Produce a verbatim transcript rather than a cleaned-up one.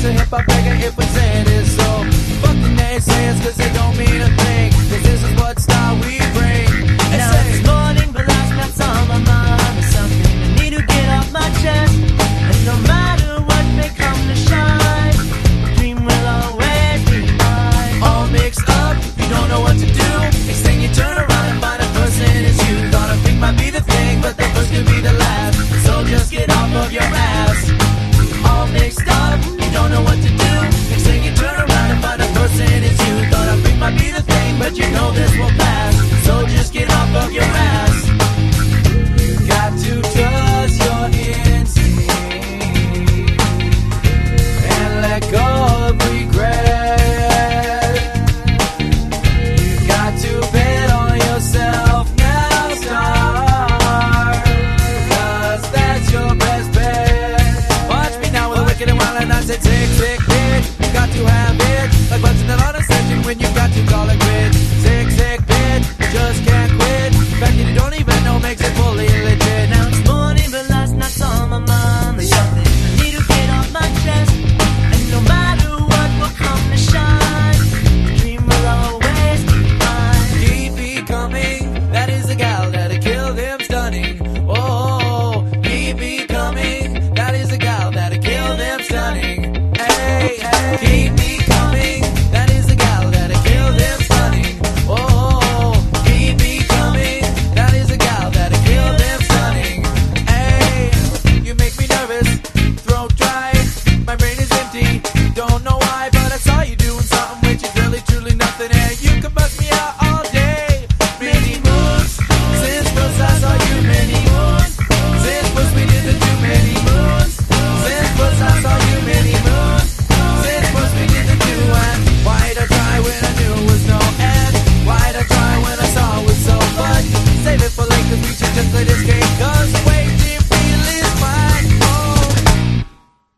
a hip-hop reggae if we say it is so. Fuck the naysayers cause they don't mean a thing, cause this is what style we bring. And Now say, it's morning but last night's on my mind. There's something I need to get off my chest. And no matter what may come to shine, the dream will always be mine. all mixed up, you don't know what to do. Next thing you turn around and find a person is you. Thought a thing might be the thing, but the first could be the last. So just get off of your ass. All mixed up, you don't know what to do. Next thing you turn around and find a person is you. Thought a thing might be the thing, but you know this will pass. So just get off of your ass. Got to trust your instinct and let go of regret. You got to bet on yourself now, start, cause that's your best bet. Watch me now with a wicked and wild and I say tick, tick, bitch. You got to have it, like punching it on a session when you got to call it quits. Sick, sick, bitch, you just can't quit. The fact that you don't even know makes it fully legit. Now it's morning but last night's on my mind. There's something I need to get off my chest. And no matter what will come to shine, the dream will always be mine. Keep becoming, that is the gal that'll kill them stunning. Oh, keep becoming, that is the gal that'll kill them stunning. Hey, hey, keep becoming, that is the gal that'll kill them stunning. Oh, keep becoming, that is the gal that'll kill them stunning. Hey, you make me nervous, throat dry, my brain is empty, don't know why, but I saw you doing something which is really truly nothing, and you can bust me out all day. Many moons, since first I saw you, many moons, since first we did the too many moons, since first I saw you, many